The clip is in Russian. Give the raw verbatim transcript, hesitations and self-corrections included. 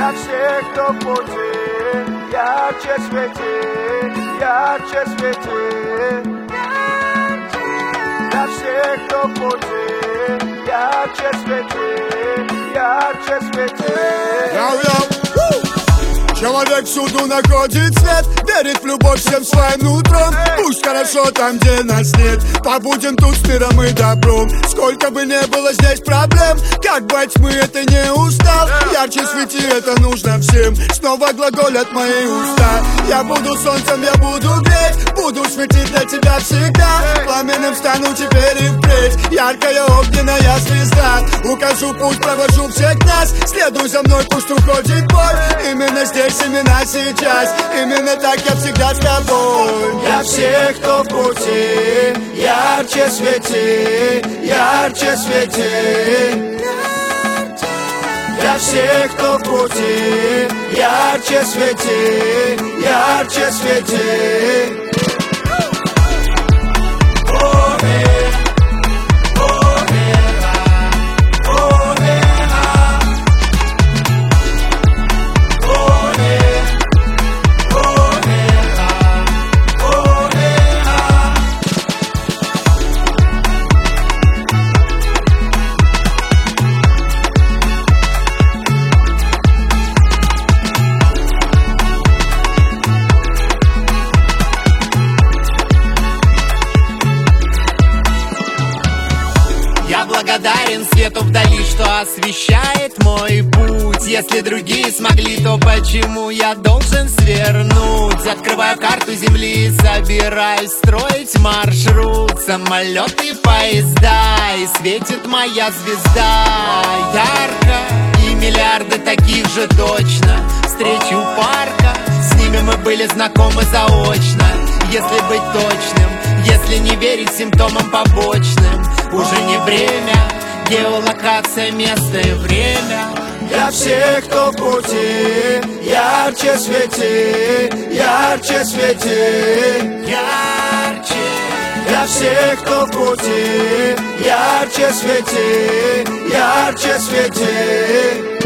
Для всех, кто в пути, ярче свети, ярче свети. Для всех, кто в пути, ярче свети, ярче свети. Человек всюду находит свет, верит в любовь всем своим нутром. Пусть хорошо там, где нас нет, побудем тут с миром и добром. Сколько бы не было здесь проблем, как бы от тьмы это не устал. Ярче свети, это нужно всем, снова глаголят мои уста. Я буду солнцем, я буду греть, буду светить для тебя всегда. Пламенным стану теперь и впредь, яркая огненная звезда. Укажу путь, провожу всех нас, следуй за мной, пусть уходит боль. Именно здесь, именно сейчас, именно так я всегда с тобой. Для всех, кто в пути, ярче свети, ярче свети. Для всех, кто в пути, ярче свети, ярче свети. Благодарен свету вдали, что освещает мой путь. Если другие смогли, то почему я должен свернуть? Открываю карту земли, собираюсь строить маршрут. Самолеты, поезда, и светит моя звезда ярко, и миллиарды таких же точно. Встречи у парка, с ними мы были знакомы заочно. Если быть точным, если не верить симптомам побочным, уже не время, геолокация, место и время. Для всех, кто в пути, ярче свети, ярче свети. Ярче. Для всех, кто в пути, ярче свети, ярче свети.